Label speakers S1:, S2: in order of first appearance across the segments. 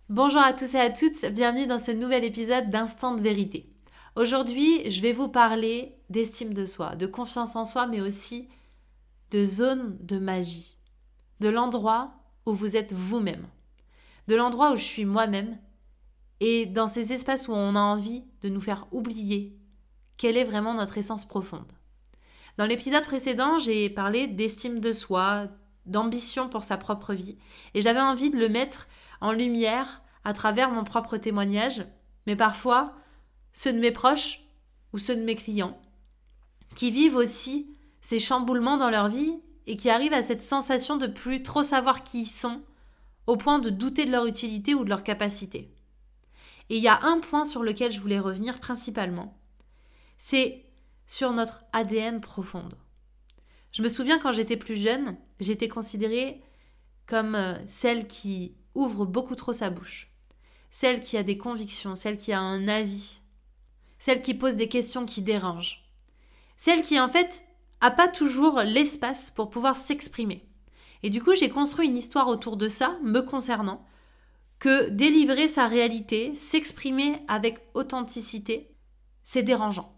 S1: Bonjour à tous et à toutes, bienvenue dans ce nouvel épisode d'Instant de vérité. Aujourd'hui, je vais vous parler d'estime de soi, de confiance en soi, mais aussi de zone de magie, de l'endroit où vous êtes vous-même, de l'endroit où je suis moi-même, et dans ces espaces où on a envie de nous faire oublier quelle est vraiment notre essence profonde. Dans l'épisode précédent, j'ai parlé d'estime de soi, d'ambition pour sa propre vie, et j'avais envie de le mettre en lumière à travers mon propre témoignage, mais parfois ceux de mes proches ou ceux de mes clients, qui vivent aussi ces chamboulements dans leur vie et qui arrivent à cette sensation de plus trop savoir qui ils sont, au point de douter de leur utilité ou de leur capacité. Et il y a un point sur lequel je voulais revenir principalement, c'est sur notre ADN profonde. Je me souviens quand j'étais plus jeune, j'étais considérée comme celle qui ouvre beaucoup trop sa bouche, celle qui a des convictions, celle qui a un avis, celle qui pose des questions qui dérangent, celle qui en fait a pas toujours l'espace pour pouvoir s'exprimer. Et du coup, j'ai construit une histoire autour de ça, me concernant, que délivrer sa réalité, s'exprimer avec authenticité, c'est dérangeant.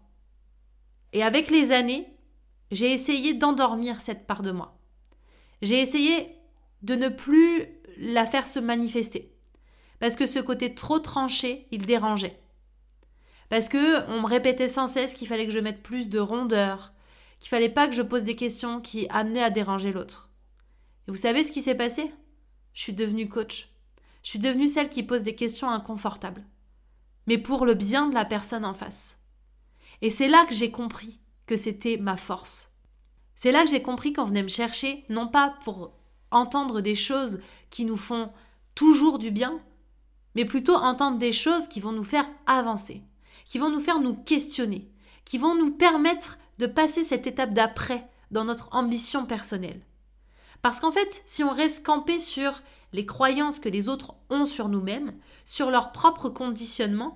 S1: Et avec les années, j'ai essayé d'endormir cette part de moi. J'ai essayé de ne plus la faire se manifester. Parce que ce côté trop tranché, il dérangeait. Parce que on me répétait sans cesse qu'il fallait que je mette plus de rondeur, qu'il fallait pas que je pose des questions qui amenaient à déranger l'autre. Et vous savez ce qui s'est passé ? Je suis devenue coach. Je suis devenue celle qui pose des questions inconfortables. Mais pour le bien de la personne en face. Et c'est là que j'ai compris que c'était ma force. C'est là que j'ai compris qu'on venait me chercher, non pas pour entendre des choses qui nous font toujours du bien, mais plutôt entendre des choses qui vont nous faire avancer, qui vont nous faire nous questionner, qui vont nous permettre de passer cette étape d'après dans notre ambition personnelle. Parce qu'en fait, si on reste campé sur les croyances que les autres ont sur nous-mêmes, sur leur propre conditionnement,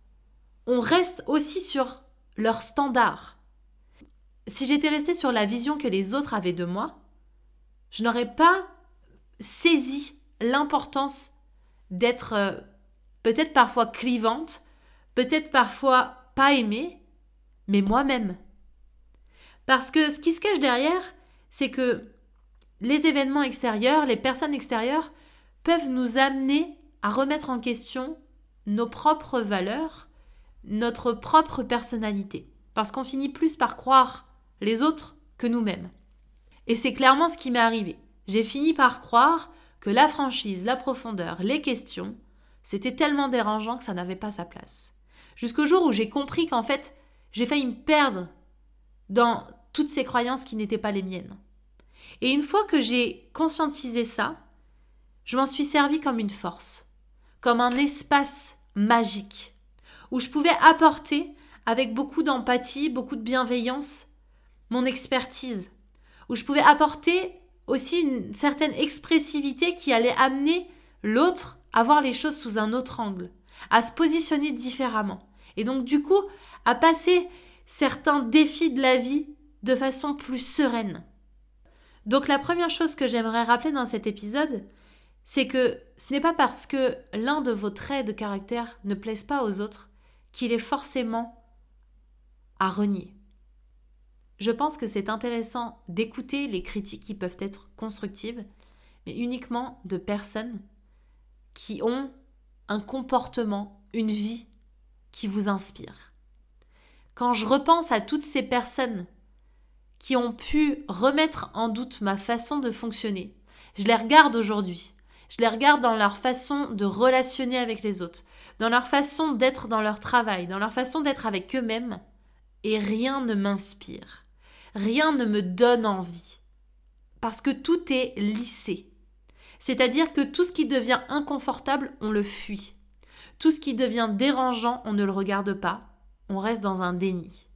S1: on reste aussi sur leurs standards. Si j'étais restée sur la vision que les autres avaient de moi, je n'aurais pas saisi l'importance d'être peut-être parfois clivante, peut-être parfois pas aimée, mais moi-même. Parce que ce qui se cache derrière, c'est que les événements extérieurs, les personnes extérieures peuvent nous amener à remettre en question nos propres valeurs, notre propre personnalité. Parce qu'on finit plus par croire les autres que nous-mêmes. Et c'est clairement ce qui m'est arrivé. J'ai fini par croire que la franchise, la profondeur, les questions, c'était tellement dérangeant que ça n'avait pas sa place. Jusqu'au jour où j'ai compris qu'en fait, j'ai failli me perdre dans toutes ces croyances qui n'étaient pas les miennes. Et une fois que j'ai conscientisé ça, je m'en suis servi comme une force, comme un espace magique, où je pouvais apporter, avec beaucoup d'empathie, beaucoup de bienveillance, mon expertise, où je pouvais apporter aussi une certaine expressivité qui allait amener l'autre à voir les choses sous un autre angle, à se positionner différemment. Et donc du coup, à passer certains défis de la vie de façon plus sereine. Donc la première chose que j'aimerais rappeler dans cet épisode, c'est que ce n'est pas parce que l'un de vos traits de caractère ne plaise pas aux autres qu'il est forcément à renier. Je pense que c'est intéressant d'écouter les critiques qui peuvent être constructives, mais uniquement de personnes qui ont un comportement, une vie qui vous inspire. Quand je repense à toutes ces personnes qui ont pu remettre en doute ma façon de fonctionner, je les regarde aujourd'hui. Je les regarde dans leur façon de relationner avec les autres, dans leur façon d'être dans leur travail, dans leur façon d'être avec eux-mêmes, et rien ne m'inspire. Rien ne me donne envie. Parce que tout est lissé. C'est-à-dire que tout ce qui devient inconfortable, on le fuit. Tout ce qui devient dérangeant, on ne le regarde pas. On reste dans un déni.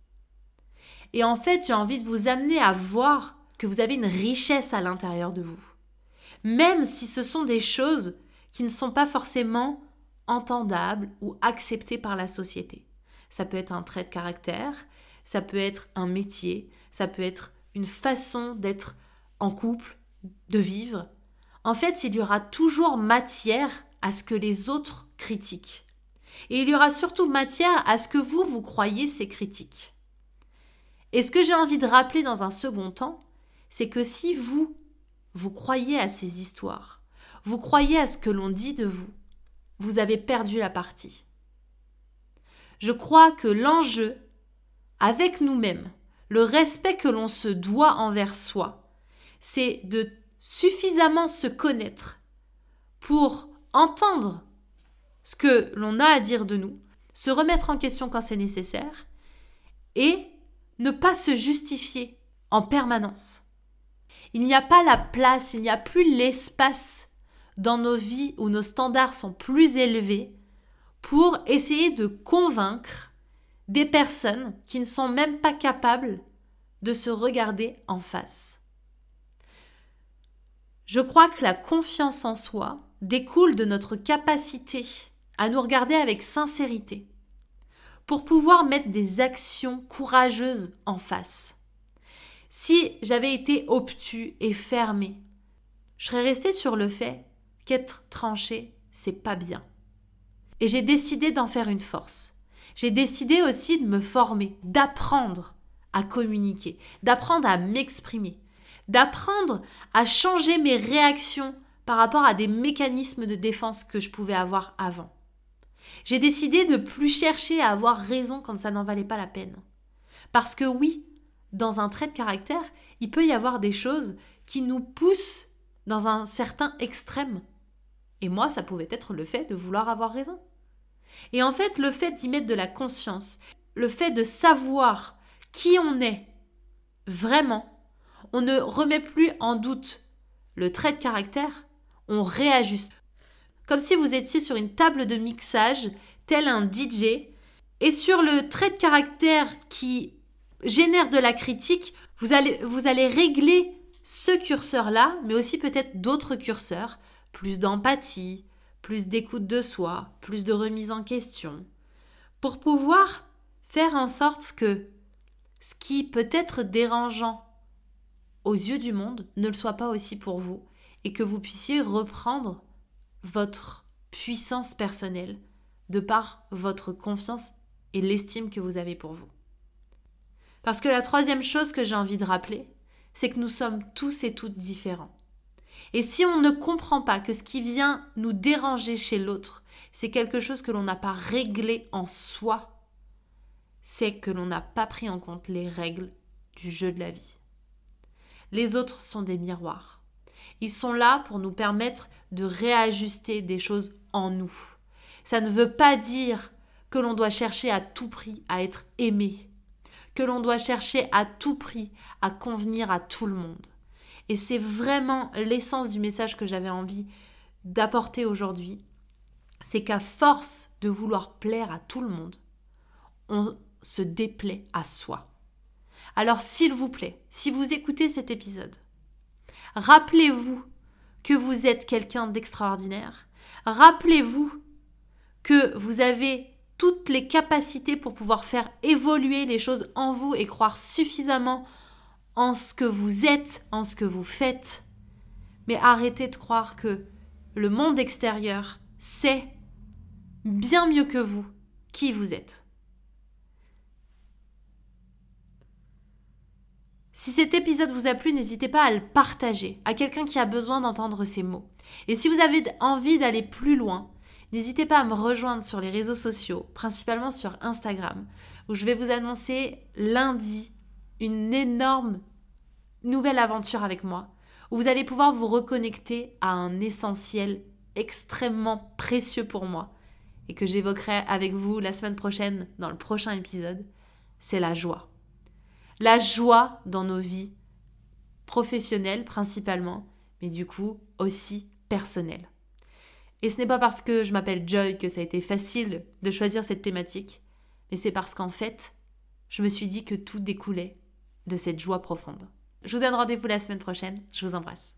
S1: Et en fait, j'ai envie de vous amener à voir que vous avez une richesse à l'intérieur de vous. Même si ce sont des choses qui ne sont pas forcément entendables ou acceptées par la société. Ça peut être un trait de caractère, ça peut être un métier, ça peut être une façon d'être en couple, de vivre. En fait, il y aura toujours matière à ce que les autres critiquent. Et il y aura surtout matière à ce que vous croyez ces critiques. Et ce que j'ai envie de rappeler dans un second temps, c'est que si vous croyez à ces histoires, vous croyez à ce que l'on dit de vous, vous avez perdu la partie. Je crois que l'enjeu, avec nous-mêmes, le respect que l'on se doit envers soi, c'est de suffisamment se connaître pour entendre ce que l'on a à dire de nous, se remettre en question quand c'est nécessaire et ne pas se justifier en permanence. Il n'y a pas la place, il n'y a plus l'espace dans nos vies où nos standards sont plus élevés pour essayer de convaincre des personnes qui ne sont même pas capables de se regarder en face. Je crois que la confiance en soi découle de notre capacité à nous regarder avec sincérité pour pouvoir mettre des actions courageuses en face. Si j'avais été obtus et fermé, je serais restée sur le fait qu'être tranché, c'est pas bien. Et j'ai décidé d'en faire une force. J'ai décidé aussi de me former, d'apprendre à communiquer, d'apprendre à m'exprimer, d'apprendre à changer mes réactions par rapport à des mécanismes de défense que je pouvais avoir avant. J'ai décidé de plus chercher à avoir raison quand ça n'en valait pas la peine. Parce que oui, dans un trait de caractère, il peut y avoir des choses qui nous poussent dans un certain extrême. Et moi, ça pouvait être le fait de vouloir avoir raison. Et en fait, le fait d'y mettre de la conscience, le fait de savoir qui on est, vraiment, on ne remet plus en doute le trait de caractère, on réajuste. Comme si vous étiez sur une table de mixage, tel un DJ, et sur le trait de caractère qui génère de la critique, vous allez régler ce curseur-là, mais aussi peut-être d'autres curseurs, plus d'empathie, plus d'écoute de soi, plus de remise en question, pour pouvoir faire en sorte que ce qui peut être dérangeant aux yeux du monde ne le soit pas aussi pour vous, et que vous puissiez reprendre votre puissance personnelle de par votre confiance et l'estime que vous avez pour vous. Parce que la troisième chose que j'ai envie de rappeler, c'est que nous sommes tous et toutes différents. Et si on ne comprend pas que ce qui vient nous déranger chez l'autre, c'est quelque chose que l'on n'a pas réglé en soi, c'est que l'on n'a pas pris en compte les règles du jeu de la vie. Les autres sont des miroirs. Ils sont là pour nous permettre de réajuster des choses en nous. Ça ne veut pas dire que l'on doit chercher à tout prix à être aimé, que l'on doit chercher à tout prix à convenir à tout le monde. Et c'est vraiment l'essence du message que j'avais envie d'apporter aujourd'hui. C'est qu'à force de vouloir plaire à tout le monde, on se déplaît à soi. Alors s'il vous plaît, si vous écoutez cet épisode, rappelez-vous que vous êtes quelqu'un d'extraordinaire. Rappelez-vous que vous avez toutes les capacités pour pouvoir faire évoluer les choses en vous et croire suffisamment en ce que vous êtes, en ce que vous faites. Mais arrêtez de croire que le monde extérieur sait bien mieux que vous qui vous êtes. Si cet épisode vous a plu, n'hésitez pas à le partager à quelqu'un qui a besoin d'entendre ces mots. Et si vous avez envie d'aller plus loin, n'hésitez pas à me rejoindre sur les réseaux sociaux, principalement sur Instagram, où je vais vous annoncer lundi une énorme nouvelle aventure avec moi, où vous allez pouvoir vous reconnecter à un essentiel extrêmement précieux pour moi et que j'évoquerai avec vous la semaine prochaine dans le prochain épisode, c'est la joie. La joie dans nos vies professionnelles principalement, mais du coup aussi personnelles. Et ce n'est pas parce que je m'appelle Joy que ça a été facile de choisir cette thématique, mais c'est parce qu'en fait, je me suis dit que tout découlait de cette joie profonde. Je vous donne rendez-vous la semaine prochaine, je vous embrasse.